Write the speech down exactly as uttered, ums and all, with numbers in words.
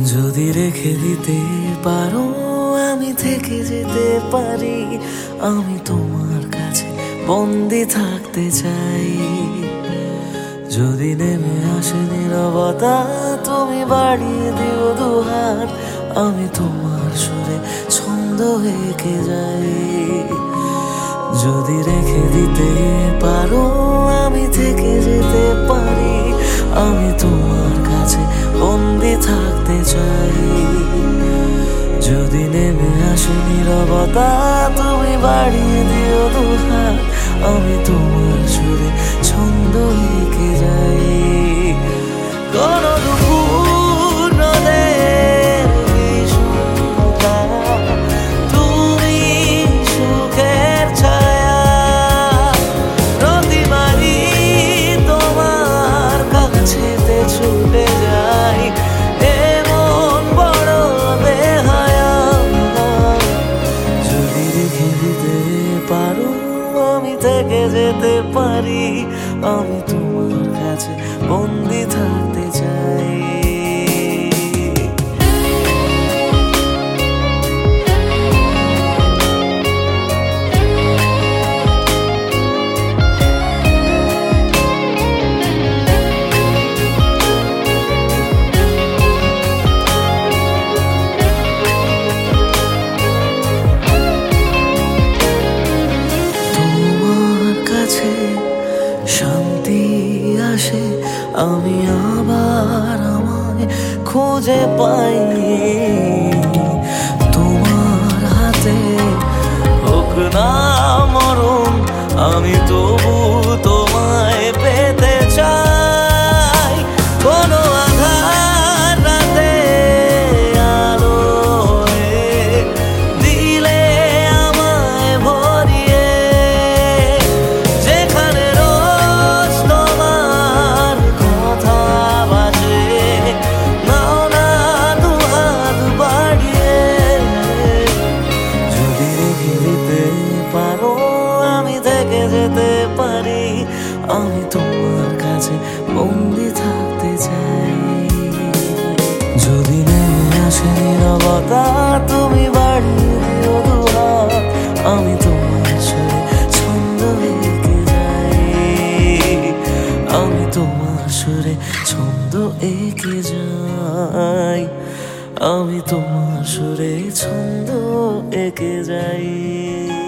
যদি রেখে দিতে পারো আমি থেকে যেতে পারি, আমি তোমার কাছে বন্দি থাকতে চাই। যদি নেমে আসে নীরবতা তুমি বাড়িয়ে দিও দুহাত, আমি তোমার সুরে ছন্দ এঁকে যাই। যদি রেখে দিতে পারো আমি থেকে যেতে পারি, আমি তোমার কাছে বন্দি থাকতে চাই। যদি নেমে আসে নীরবতা তুমি বাড়িয়ে দিও দুহাত, আমি তোমার সুরে ছন্দ এঁকে যাই। কোন দুপুর রোদের বিষুবতা তুমি সুখের ছায়া, প্রতিবারই তোমার কাছেতে ছুটে যাই, এমন বড় বেহায়া। যদি রেখে দিতে পারো আমি থেকে যেতে পারি, আমি তোমার কাছে বন্দি থাকতে চাই। শান্তি আসে আমি আবার আমায় খুঁজে পাই, তোমার হাতে হোক না মরণ আমি তবু তোমায় পেতে চাই। কোনো আধার রাতে আলো দিলে আমায় ভরিয়ে, যেখানে রোজ তোমার কথা বাজে নাও না দুহাত বাড়িয়ে। যদি রেখে দিতে পারো আমি থেকে যেতে পারি, আমি তোমার কাছে বন্দি থাকতে চাই। যদি নেমে আসে নীরবতা তুমি বাড়িয়ে দিও দুহাত, আমি তোমার সুরে ছন্দ এঁকে যাই, আমি তোমার সুরে ছন্দ এঁকে যাই, আমি তোমার সুরে ছন্দ এঁকে যাই।